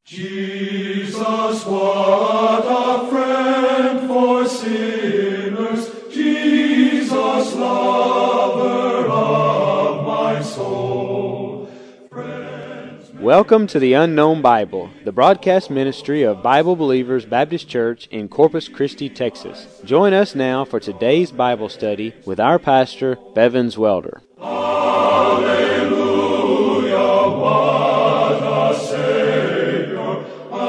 Jesus, what a friend for sinners, Jesus, lover of my soul. Welcome to the Unknown Bible, the broadcast ministry of Bible Believers Baptist Church in Corpus Christi, Texas. Join us now for today's Bible study with our pastor, Bevins Welder. Hallelujah, what a Savior.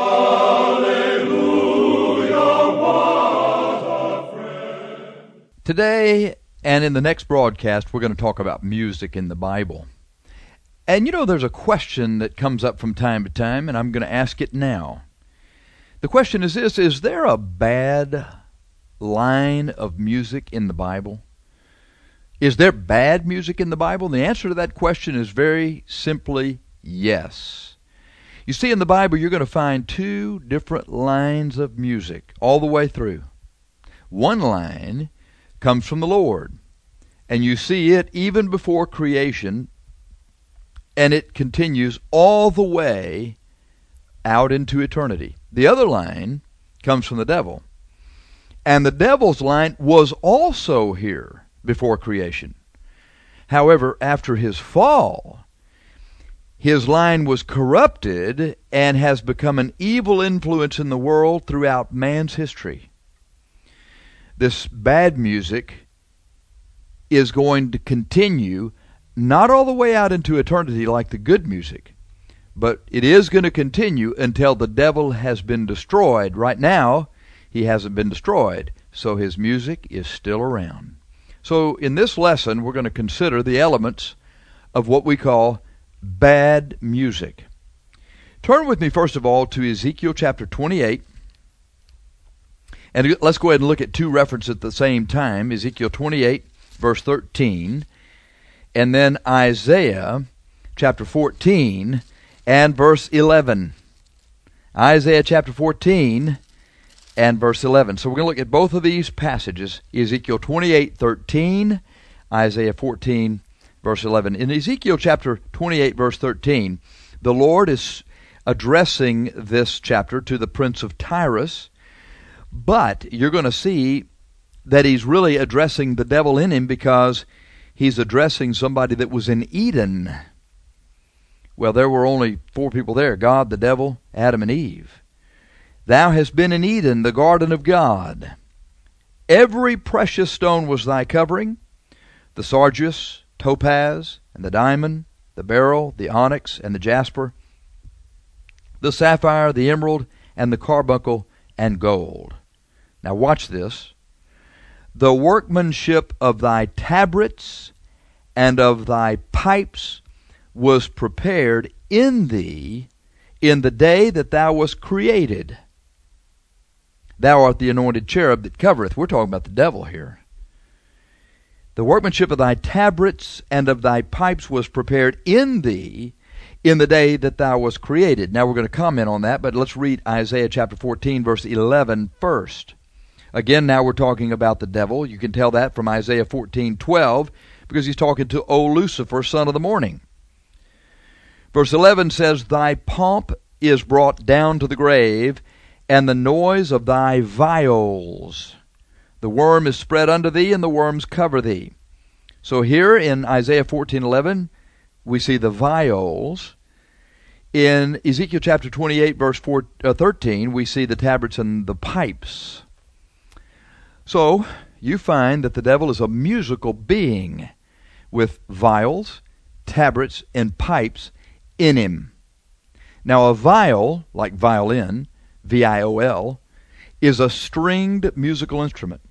Hallelujah, what a friend. Today and in the next broadcast, we're going to talk about music in the Bible. And you know, there's a question that comes up from time to time, and I'm going to ask it now. The question is this: is there a bad line of music in the Bible? Is there bad music in the Bible? And the answer to that question is very simply yes. You see, in the Bible, you're going to find two different lines of music all the way through. One line comes from the Lord, and you see it even before creation, and it continues all the way out into eternity. The other line comes from the devil. And the devil's line was also here before creation. However, after his fall, his line was corrupted and has become an evil influence in the world throughout man's history. This bad music is going to continue not all the way out into eternity like the good music, but it is going to continue until the devil has been destroyed. Right now, he hasn't been destroyed, so his music is still around. So in this lesson, we're going to consider the elements of what we call bad music. Turn with me, first of all, to Ezekiel chapter 28. And let's go ahead and look at two references at the same time. Ezekiel 28, verse 13. And then Isaiah chapter 14 and verse 11. Isaiah chapter 14 and verse 11. So we're going to look at both of these passages, Ezekiel 28:13, Isaiah 14, verse 11. In Ezekiel chapter 28, verse 13, the Lord is addressing this chapter to the prince of Tyrus, but you're going to see that he's really addressing the devil in him, because he's addressing somebody that was in Eden. Well, there were only four people there: God, the devil, Adam, and Eve. Thou hast been in Eden, the garden of God. Every precious stone was thy covering: the sardius, topaz, and the diamond, the beryl, the onyx, and the jasper, the sapphire, the emerald, and the carbuncle, and gold. Now watch this. The workmanship of thy tabrets and of thy pipes was prepared in thee in the day that thou wast created. Thou art the anointed cherub that covereth. We're talking about the devil here. The workmanship of thy tabrets and of thy pipes was prepared in thee in the day that thou wast created. Now we're going to comment on that, but let's read Isaiah chapter 14, verse 11 first. Again, now we're talking about the devil. You can tell that from Isaiah 14:12, because he's talking to O Lucifer, son of the morning. Verse 11 says, Thy pomp is brought down to the grave, and the noise of thy viols. The worm is spread unto thee, and the worms cover thee. So here in Isaiah 14:11, we see the viols. In Ezekiel chapter 28, verse 13, we see the tabrets and the pipes. So you find that the devil is a musical being with viols, tabrets, and pipes in him. Now a viol, like violin, V-I-O-L, is a stringed musical instrument.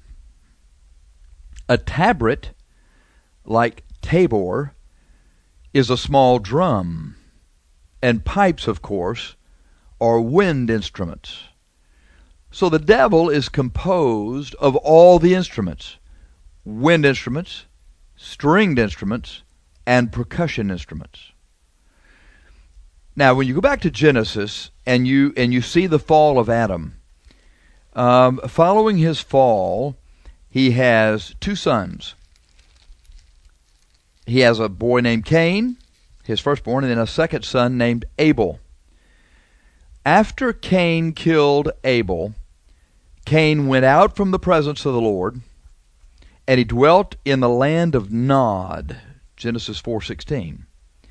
A tabret, like tabor, is a small drum. And pipes, of course, are wind instruments. So the devil is composed of all the instruments: wind instruments, stringed instruments, and percussion instruments. Now, when you go back to Genesis and you see the fall of Adam, following his fall, he has two sons. He has a boy named Cain, his firstborn, and then a second son named Abel. After Cain killed Abel, Cain went out from the presence of the Lord, and he dwelt in the land of Nod. Genesis 4:16.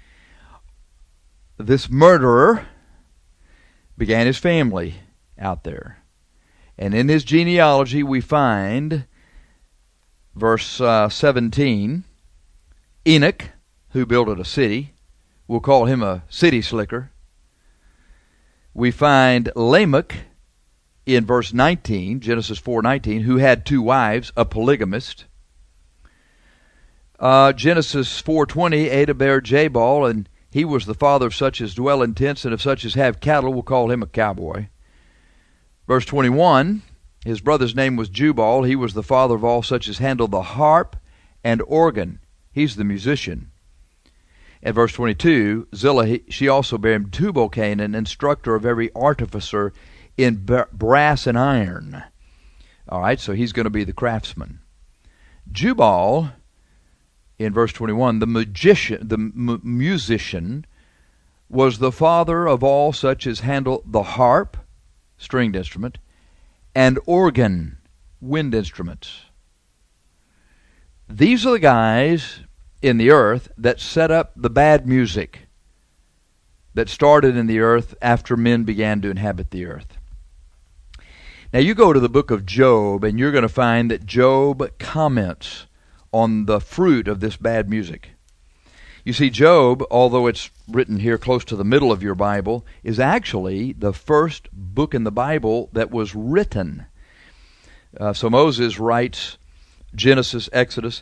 This murderer began his family out there. And in his genealogy we find, verse 17, Enoch, who builded a city. We'll call him a city slicker. We find Lamech in verse 19, Genesis 4:19, who had 2 wives, a polygamist. Genesis 4:20, Ada bare Jabal, and he was the father of such as dwell in tents and of such as have cattle. We'll call him a cowboy. Verse 21, his brother's name was Jubal. He was the father of all such as handle the harp and organ. He's the musician. At verse 22, Zillah, she also bare him Tubal-Cain, an instructor of every artificer in brass and iron. All right, so he's going to be the craftsman. Jubal, in verse 21, the musician, was the father of all such as handle the harp, stringed instrument, and organ, wind instruments. These are the guys in the earth that set up the bad music that started in the earth after men began to inhabit the earth. Now you go to the book of Job, and you're going to find that Job comments on the fruit of this bad music. You see, Job, although it's written here close to the middle of your Bible, is actually the first book in the Bible that was written. So Moses writes Genesis, Exodus,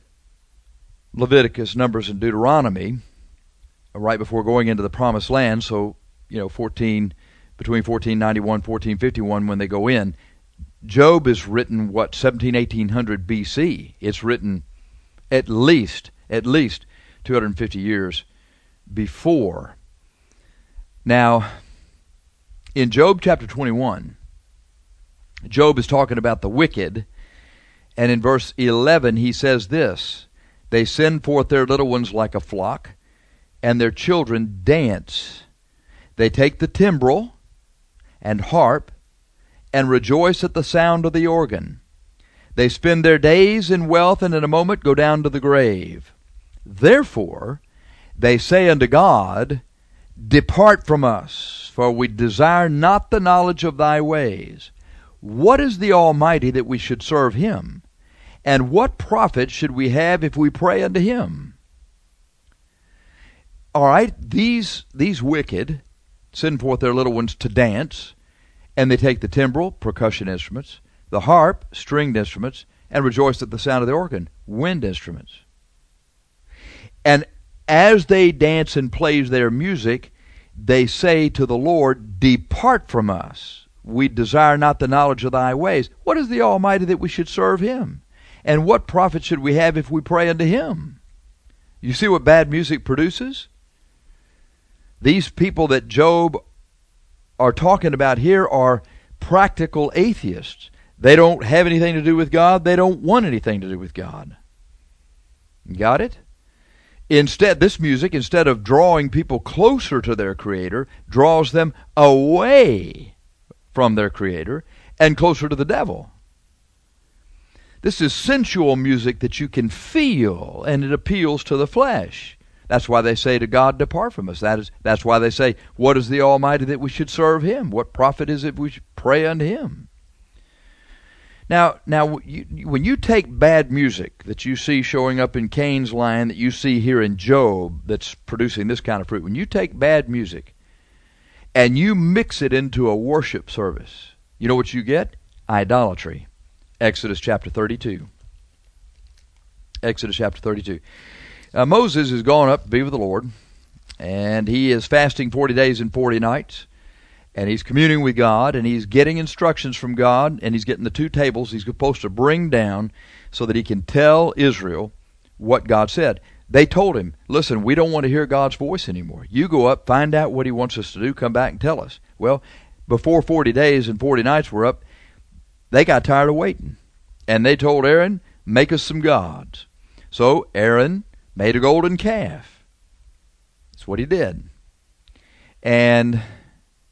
Leviticus, Numbers, and Deuteronomy right before going into the Promised Land. So, between 1491 1451 when they go in. Job is written, 1800 BC. It's written at least 250 years before. Now, in Job chapter 21, Job is talking about the wicked, and in verse 11 he says this: they send forth their little ones like a flock, and their children dance. They take the timbrel and harp, and rejoice at the sound of the organ. They spend their days in wealth, and in a moment go down to the grave. Therefore they say unto God, depart from us, for we desire not the knowledge of thy ways. What is the Almighty that we should serve him? And what profit should we have if we pray unto him? All right, these wicked send forth their little ones to dance, and they take the timbrel, percussion instruments, the harp, stringed instruments, and rejoice at the sound of the organ, wind instruments. And as they dance and play their music, they say to the Lord, depart from us. We desire not the knowledge of thy ways. What is the Almighty that we should serve him? And what profit should we have if we pray unto him? You see what bad music produces? These people that Job are talking about here are practical atheists. They don't have anything to do with God. They don't want anything to do with God. Got it? Instead, this music, instead of drawing people closer to their Creator, draws them away from their Creator and closer to the devil. This is sensual music that you can feel, and it appeals to the flesh. That's why they say to God, depart from us. That's why they say, what is the Almighty that we should serve him? What profit is it we should pray unto him? Now, when you take bad music that you see showing up in Cain's line, that you see here in Job that's producing this kind of fruit, when you take bad music and you mix it into a worship service, you know what you get? Idolatry. Exodus chapter 32. Exodus chapter 32. Moses has gone up to be with the Lord, and he is fasting 40 days and 40 nights, and he's communing with God, and he's getting instructions from God, and he's getting the 2 tables he's supposed to bring down so that he can tell Israel what God said. They told him, listen, we don't want to hear God's voice anymore. You go up, find out what he wants us to do, come back and tell us. Well, before 40 days and 40 nights were up, they got tired of waiting, and they told Aaron, make us some gods. So Aaron made a golden calf. That's what he did. And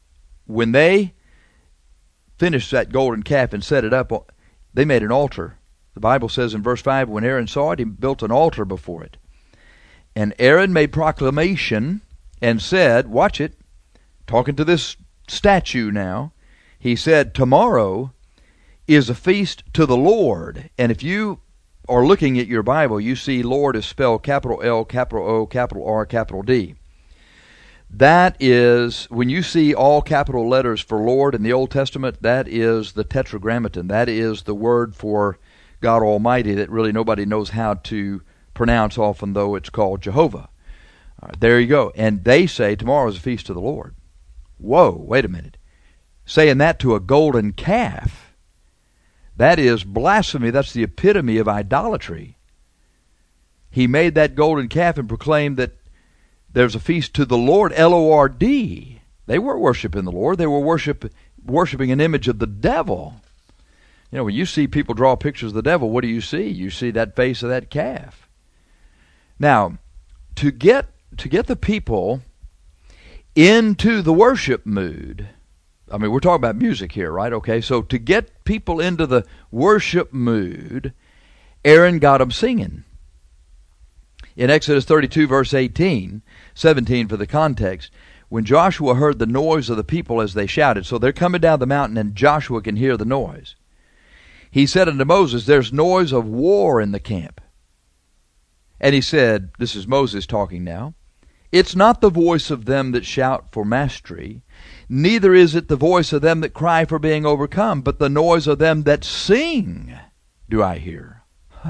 when they finished that golden calf and set it up, they made an altar. The Bible says in verse 5, when Aaron saw it, he built an altar before it. And Aaron made proclamation and said, watch it, talking to this statue now, he said, tomorrow is a feast to the Lord. And if you are looking at your Bible, you see Lord is spelled capital L, capital O, capital R, capital D. That is, when you see all capital letters for Lord in the Old Testament, that is the Tetragrammaton. That is the word for God Almighty that really nobody knows how to pronounce, often though it's called Jehovah. There you go. And they say tomorrow is a feast to the Lord. Whoa, wait a minute. Saying that to a golden calf, that is blasphemy. That's the epitome of idolatry. He made that golden calf and proclaimed that there's a feast to the Lord, L-O-R-D. They weren't worshiping the Lord. They were worshiping an image of the devil. You know, when you see people draw pictures of the devil, what do you see? You see that face of that calf. Now, to get the people into the worship mood, I mean, we're talking about music here, right? Okay, so to get people into the worship mood, Aaron got them singing. In Exodus 32, verse 18, 17 for the context, when Joshua heard the noise of the people as they shouted, so they're coming down the mountain and Joshua can hear the noise. He said unto Moses, there's noise of war in the camp. And he said, this is Moses talking now, it's not the voice of them that shout for mastery, neither is it the voice of them that cry for being overcome, but the noise of them that sing do I hear.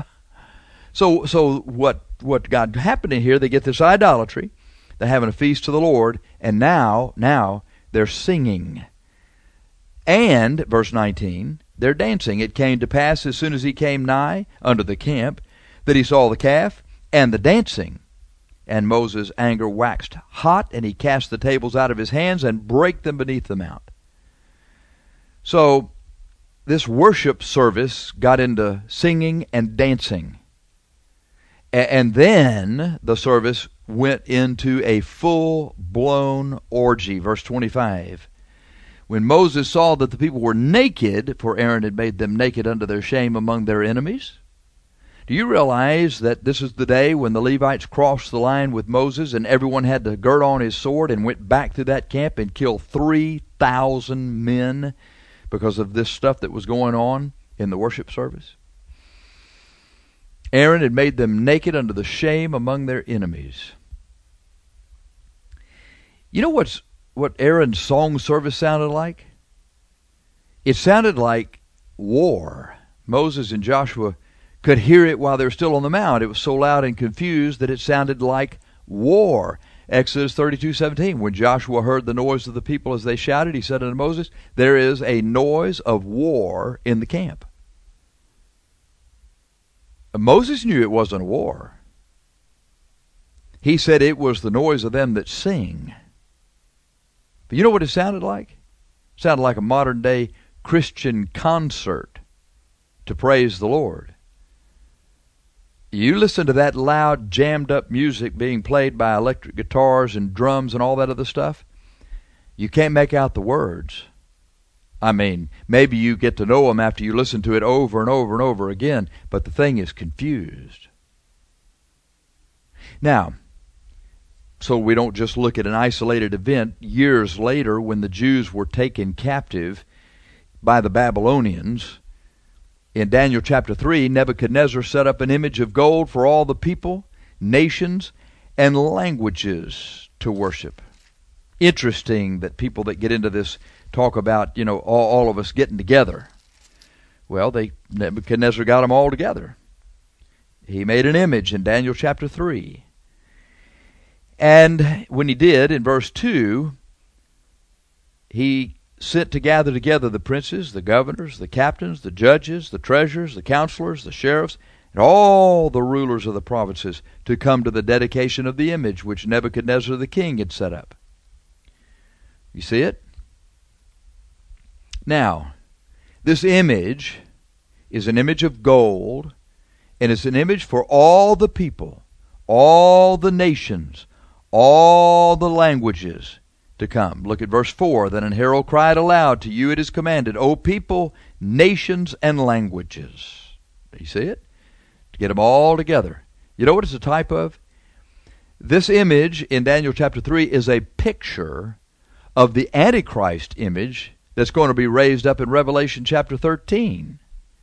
So what got happening here, they get this idolatry, they're having a feast to the Lord, and now they're singing. And, verse 19, they're dancing. It came to pass as soon as he came nigh unto the camp, that he saw the calf and the dancing. And Moses' anger waxed hot, and he cast the tables out of his hands and brake them beneath the mount. So this worship service got into singing and dancing. And then the service went into a full-blown orgy. Verse 25. When Moses saw that the people were naked, for Aaron had made them naked unto their shame among their enemies. Do you realize that this is the day when the Levites crossed the line with Moses and everyone had to gird on his sword and went back to that camp and killed 3,000 men because of this stuff that was going on in the worship service? Aaron had made them naked unto the shame among their enemies. You know what Aaron's song service sounded like? It sounded like war. Moses and Joshua could hear it while they were still on the mount. It was so loud and confused that it sounded like war. Exodus 32:17. When Joshua heard the noise of the people as they shouted, he said unto Moses, there is a noise of war in the camp. Moses knew it wasn't a war. He said it was the noise of them that sing. But you know what it sounded like? It sounded like a modern day Christian concert to praise the Lord. You listen to that loud, jammed up music being played by electric guitars and drums and all that other stuff, you can't make out the words. I mean, maybe you get to know them after you listen to it over and over and over again, but the thing is confused. Now, so we don't just look at an isolated event. Years later, when the Jews were taken captive by the Babylonians, in Daniel chapter 3, Nebuchadnezzar set up an image of gold for all the people, nations, and languages to worship. Interesting that people that get into this talk about, all of us getting together. Well, Nebuchadnezzar got them all together. He made an image in Daniel chapter 3. And when he did, in verse 2, he sent to gather together the princes, the governors, the captains, the judges, the treasurers, the counselors, the sheriffs, and all the rulers of the provinces to come to the dedication of the image which Nebuchadnezzar the king had set up. You see it? Now, this image is an image of gold, and it's an image for all the people, all the nations, all the languages. to come. Look at verse 4. Then an herald cried aloud, to you it is commanded, O people, nations, and languages. You see it? To get them all together. You know what it's a type of? This image in Daniel chapter 3 is a picture of the Antichrist image that's going to be raised up in Revelation chapter 13.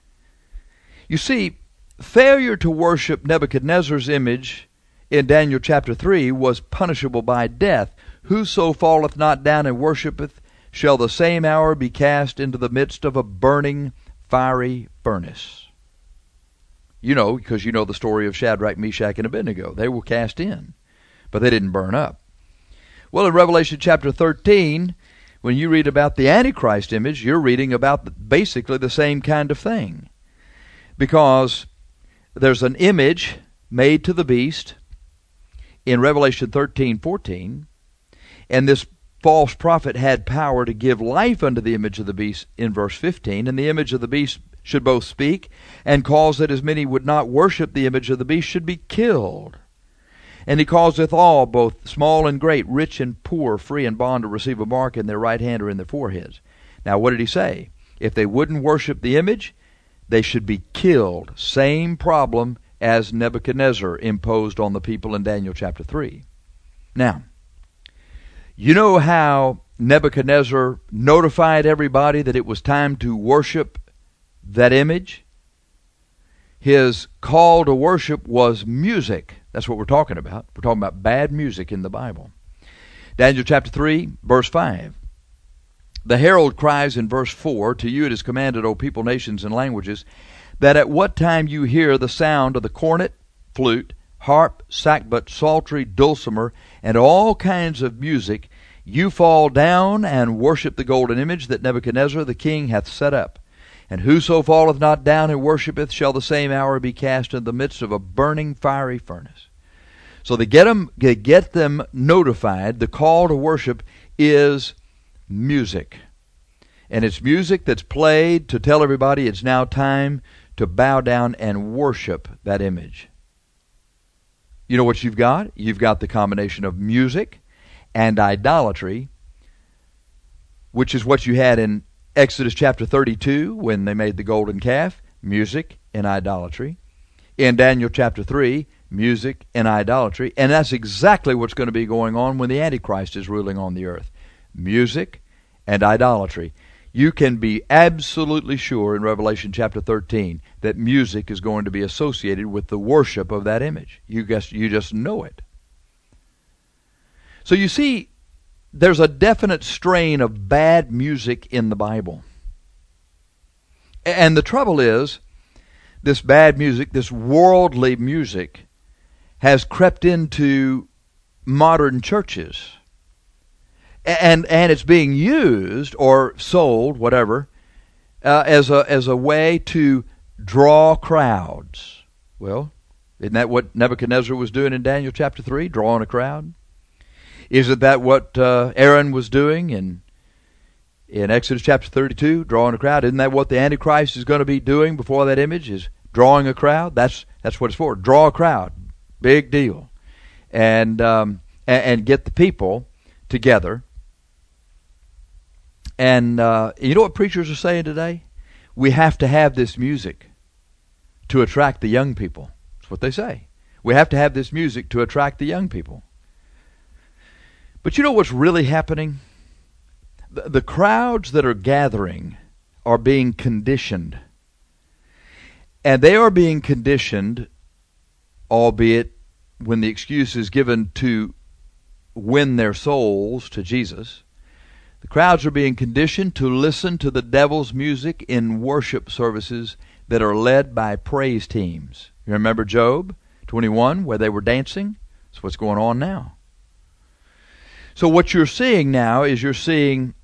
You see, failure to worship Nebuchadnezzar's image in Daniel chapter 3 was punishable by death. Whoso falleth not down and worshipeth shall the same hour be cast into the midst of a burning fiery furnace. You know, because you know the story of Shadrach, Meshach, and Abednego. They were cast in, but they didn't burn up. Well, in Revelation chapter 13, when you read about the Antichrist image, you're reading about basically the same kind of thing. Because there's an image made to the beast in Revelation 13:14, and this false prophet had power to give life unto the image of the beast in verse 15, and the image of the beast should both speak and cause that as many would not worship the image of the beast should be killed. And he causeth all, both small and great, rich and poor, free and bond, to receive a mark in their right hand or in their foreheads. Now what did he say? If they wouldn't worship the image, they should be killed. Same problem as Nebuchadnezzar imposed on the people in Daniel chapter 3. Now, you know how Nebuchadnezzar notified everybody that it was time to worship that image? His call to worship was music. That's what we're talking about. We're talking about bad music in the Bible. Daniel chapter 3, verse 5. The herald cries in verse 4, to you it is commanded, O people, nations, and languages, that at what time you hear the sound of the cornet, flute, harp, sackbut, psaltery, dulcimer, and all kinds of music, you fall down and worship the golden image that Nebuchadnezzar the king hath set up. And whoso falleth not down and worshipeth shall the same hour be cast into the midst of a burning fiery furnace. So they get them notified. The call to worship is music. And it's music that's played to tell everybody it's now time to bow down and worship that image. You know what you've got? You've got the combination of music and idolatry, which is what you had in Exodus chapter 32 when they made the golden calf, music and idolatry. In Daniel chapter 3, music and idolatry. And that's exactly what's going to be going on when the Antichrist is ruling on the earth. Music and idolatry. You can be absolutely sure in Revelation chapter 13 that music is going to be associated with the worship of that image. You just know it. So you see, there's a definite strain of bad music in the Bible. And the trouble is, this bad music, this worldly music, has crept into modern churches. And it's being used or sold, whatever, as a way to draw crowds. Well, isn't that what Nebuchadnezzar was doing in Daniel chapter 3, drawing a crowd? Isn't that what Aaron was doing in Exodus chapter 32, drawing a crowd? Isn't that what the Antichrist is going to be doing before that image, is drawing a crowd? That's what it's for. Draw a crowd. Big deal. And get the people together. And you know what preachers are saying today? We have to have this music to attract the young people. That's what they say. We have to have this music to attract the young people. But you know what's really happening? The crowds that are gathering are being conditioned. And they are being conditioned, albeit when the excuse is given to win their souls to Jesus. The crowds are being conditioned to listen to the devil's music in worship services that are led by praise teams. You remember Job 21, where they were dancing? That's what's going on now. So what you're seeing now is you're seeing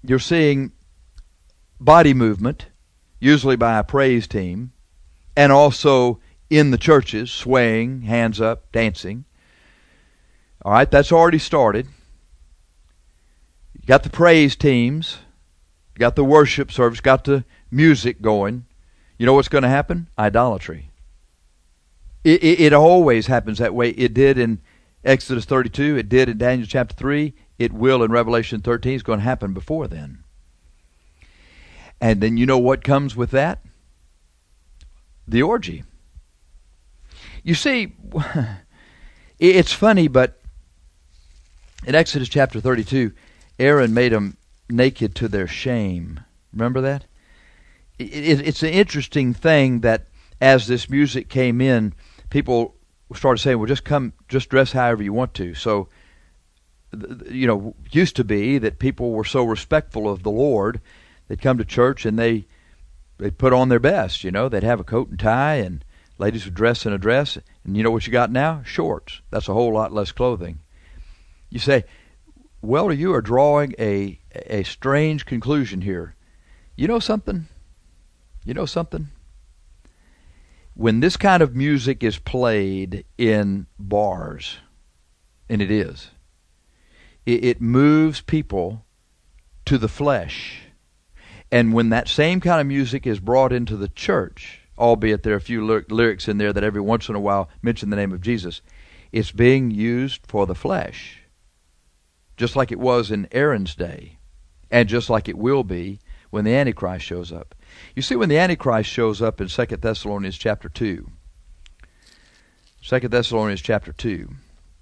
body movement, usually by a praise team, and also in the churches, swaying, hands up, dancing. All right, that's already started. You got the praise teams, you got the worship service, got the music going. You know what's going to happen? Idolatry. It always happens that way. It did in Exodus 32. It did in Daniel chapter 3. it will in Revelation 13. It's going to happen before then. And then you know what comes with that? The orgy. You see, it's funny, but in Exodus chapter 32, Aaron made them naked to their shame. Remember that? It's an interesting thing that as this music came in, people started saying, well, just dress however you want to. So, used to be that people were so respectful of the Lord, they'd come to church and they'd put on their best, They'd have a coat and tie, and ladies would dress in a dress. And you know what you got now? Shorts. That's a whole lot less clothing. You say, well, you are drawing a strange conclusion here. You know something? When this kind of music is played in bars, and it is, it moves people to the flesh. And when that same kind of music is brought into the church, albeit there are a few lyrics in there that every once in a while mention the name of Jesus, it's being used for the flesh. Just like it was in Aaron's day, and just like it will be when the Antichrist shows up. You see, when the Antichrist shows up in 2 Thessalonians chapter 2, 2 Thessalonians chapter 2,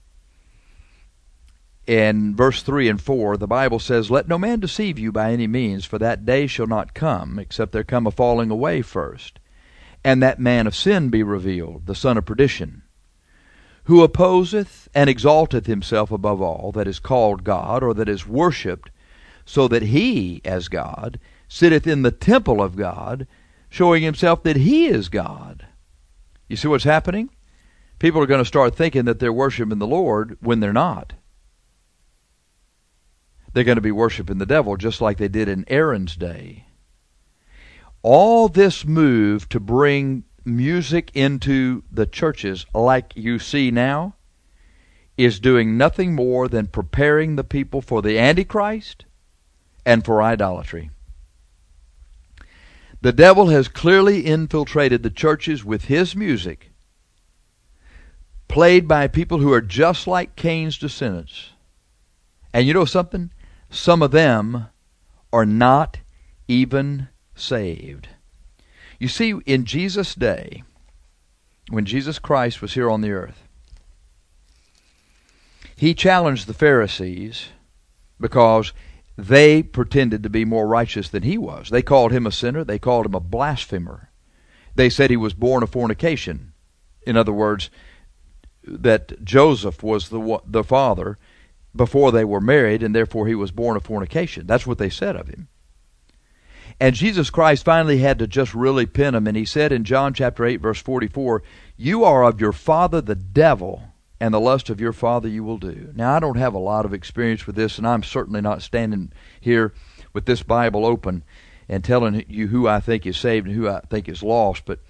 in verse 3 and 4, the Bible says, let no man deceive you by any means, for that day shall not come, except there come a falling away first, and that man of sin be revealed, the son of perdition, who opposeth and exalteth himself above all that is called God, or that is worshipped, so that he, as God, sitteth in the temple of God, showing himself that he is God. You see what's happening? People are going to start thinking that they're worshiping the Lord when they're not. They're going to be worshiping the devil just like they did in Aaron's day. All this move to bring music into the churches like you see now is doing nothing more than preparing the people for the Antichrist and for idolatry. The devil has clearly infiltrated the churches with his music, played by people who are just like Cain's descendants. And you know something? Some of them are not even saved. You see, in Jesus' day, when Jesus Christ was here on the earth, he challenged the Pharisees because they pretended to be more righteous than he was. They called him a sinner. They called him a blasphemer. They said he was born of fornication. In other words, that Joseph was the father before they were married, and therefore he was born of fornication. That's what they said of him. And Jesus Christ finally had to just really pin him, and he said in John chapter 8, verse 44, you are of your father the devil, and the lust of your father you will do. Now, I don't have a lot of experience with this, and I'm certainly not standing here with this Bible open and telling you who I think is saved and who I think is lost. But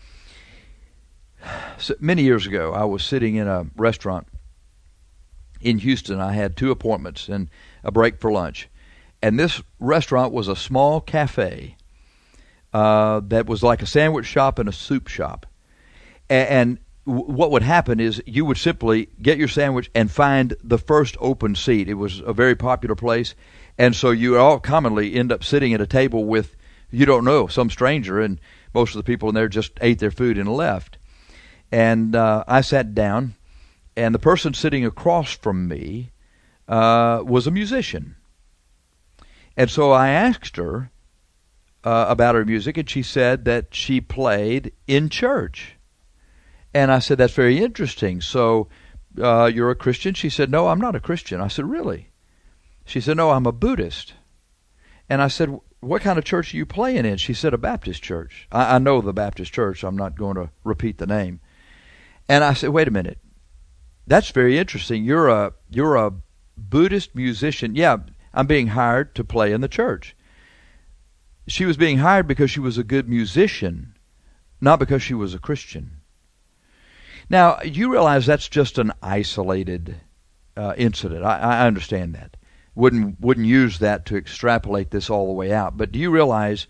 many years ago, I was sitting in a restaurant in Houston. I had 2 appointments and a break for lunch. And this restaurant was a small cafe that was like a sandwich shop and a soup shop. And what would happen is you would simply get your sandwich and find the first open seat. It was a very popular place. And so you all commonly end up sitting at a table with, you don't know, some stranger. And most of the people in there just ate their food and left. And I sat down, and the person sitting across from me was a musician. And so I asked her about her music, and she said that she played in church. And I said, that's very interesting. So you're a Christian? She said, no, I'm not a Christian. I said, really? She said, no, I'm a Buddhist. And I said, what kind of church are you playing in? She said, a Baptist church. I know the Baptist church. I'm not going to repeat the name. And I said, wait a minute. That's very interesting. You're a Buddhist musician. Yeah, I'm being hired to play in the church. She was being hired because she was a good musician, not because she was a Christian. Now, you realize that's just an isolated incident. I understand that. Wouldn't use that to extrapolate this all the way out. But do you realize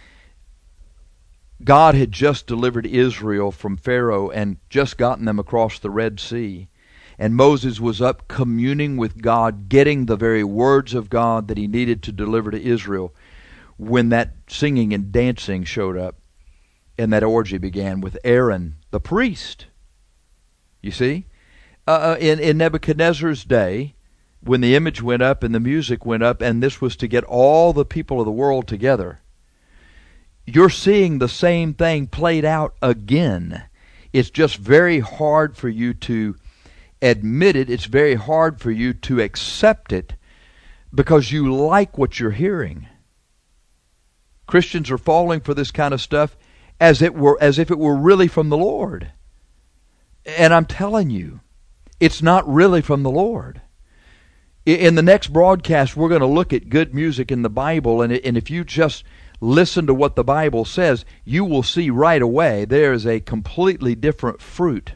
God had just delivered Israel from Pharaoh and just gotten them across the Red Sea? and Moses was up communing with God, getting the very words of God that he needed to deliver to Israel, when that singing and dancing showed up, and that orgy began with Aaron, the priest. You see? In Nebuchadnezzar's day, when the image went up and the music went up, and this was to get all the people of the world together, you're seeing the same thing played out again. It's just very hard for you to admit it. It's very hard for you to accept it because you like what you're hearing. Christians are falling for this kind of stuff as if it were really from the Lord. And I'm telling you, it's not really from the Lord. In the next broadcast, we're going to look at good music in the Bible, and if you just listen to what the Bible says, you will see right away there is a completely different fruit.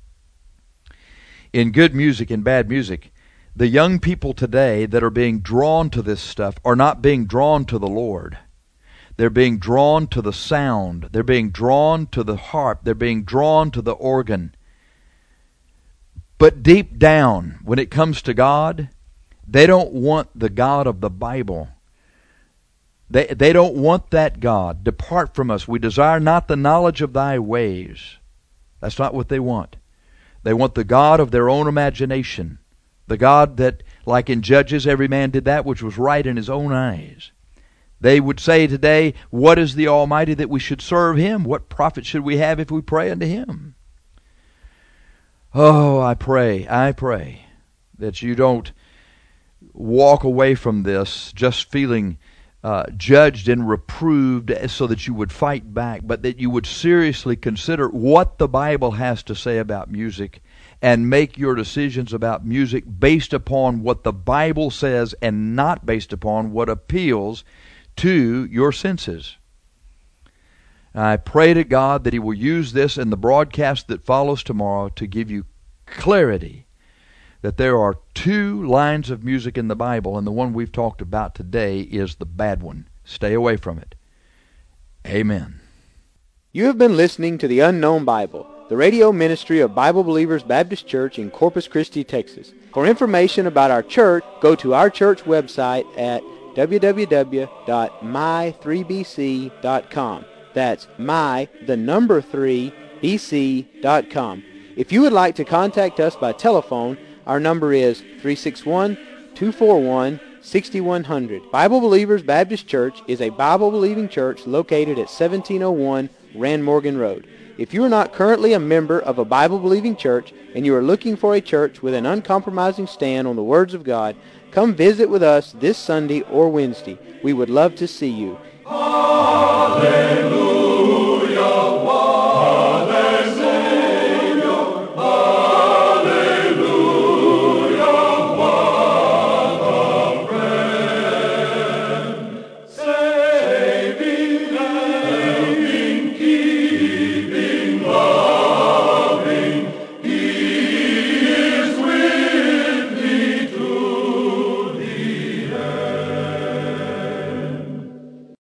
In good music and bad music, the young people today that are being drawn to this stuff are not being drawn to the Lord. They're being drawn to the sound. They're being drawn to the harp. They're being drawn to the organ. But deep down, when it comes to God, they don't want the God of the Bible. They don't want that God. Depart from us. We desire not the knowledge of thy ways. That's not what they want. They want the God of their own imagination. The God that, like in Judges, every man did that which was right in his own eyes. They would say today, what is the Almighty that we should serve Him? What profit should we have if we pray unto Him? Oh, I pray that you don't walk away from this just feeling judged and reproved so that you would fight back, but that you would seriously consider what the Bible has to say about music and make your decisions about music based upon what the Bible says and not based upon what appeals to your senses. I pray to God that He will use this in the broadcast that follows tomorrow to give you clarity that there are two lines of music in the Bible, and the one we've talked about today is the bad one. Stay away from it. Amen. You have been listening to The Unknown Bible, the radio ministry of Bible Believers Baptist Church in Corpus Christi, Texas. For information about our church, go to our church website at www.my3bc.com. That's my3bc.com. If you would like to contact us by telephone, our number is 361-241-6100. Bible Believers Baptist Church is a Bible-believing church located at 1701 Rand Morgan Road. If you are not currently a member of a Bible-believing church and you are looking for a church with an uncompromising stand on the words of God, come visit with us this Sunday or Wednesday. We would love to see you. Hallelujah.